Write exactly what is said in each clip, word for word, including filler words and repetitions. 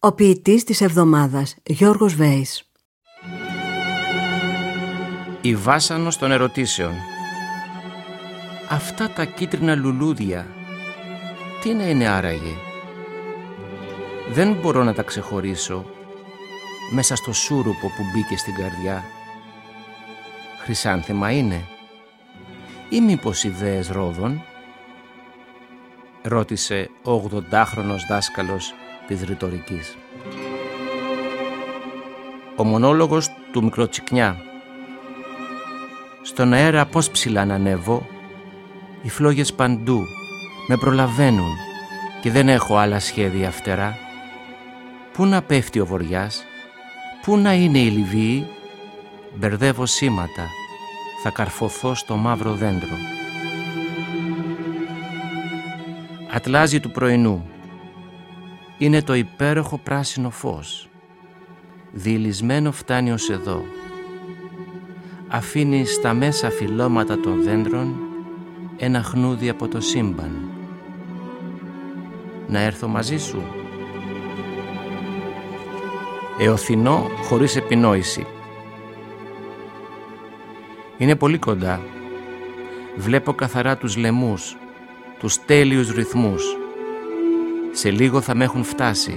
Ο ποιητής της εβδομάδας, Γιώργος Βέης. Η βάσανος των ερωτήσεων. Αυτά τα κίτρινα λουλούδια, τι να είναι άραγε? Δεν μπορώ να τα ξεχωρίσω μέσα στο σούρουπο που μπήκε στην καρδιά. Χρυσάνθεμα είναι ή μήπως ιδέες ρόδων? Ρώτησε ο ογδοντάχρονος δάσκαλος της ρητορικής. Ο μονόλογος του Μικροτσικνιά. Στον αέρα πώς ψηλά να ανέβω, οι φλόγες παντού με προλαβαίνουν και δεν έχω άλλα σχέδια φτερά. Πού να πέφτει ο βοριάς, πού να είναι η Λιβύη? Μπερδεύω σήματα, θα καρφωθώ στο μαύρο δέντρο. Ατλάζι του πρωινού. Είναι το υπέροχο πράσινο φως. Διηλυσμένο φτάνει ως εδώ. Αφήνει στα μέσα φυλλώματα των δέντρων ένα χνούδι από το σύμπαν. Να έρθω μαζί σου. Εωθινώ χωρίς επινόηση. Είναι πολύ κοντά. Βλέπω καθαρά τους λαιμούς, τους τέλειους ρυθμούς. Σε λίγο θα με έχουν φτάσει.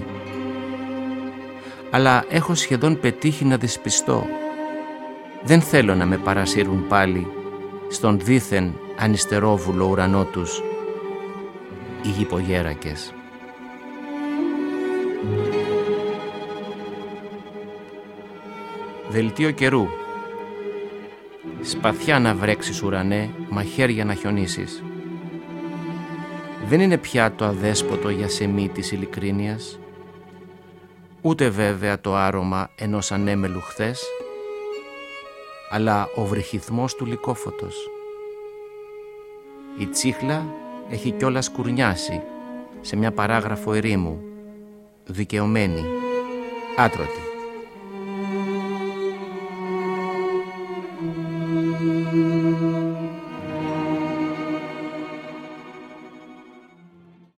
Αλλά έχω σχεδόν πετύχει να δυσπιστώ. Δεν θέλω να με παρασύρουν πάλι στον δήθεν ανιστερόβουλο ουρανό τους οι γυπογέρακες. Δελτίο καιρού. Σπαθιά να βρέξεις ουρανέ, μαχαίρια να χιονίσεις. Δεν είναι πια το αδέσποτο γιασεμί της ειλικρίνειας, ούτε βέβαια το άρωμα ενός ανέμελου χθες, αλλά ο βρυχυθμός του λυκόφωτος. Η τσίχλα έχει κιόλας κουρνιάσει σε μια παράγραφο ερήμου, δικαιωμένη, άτρωτη.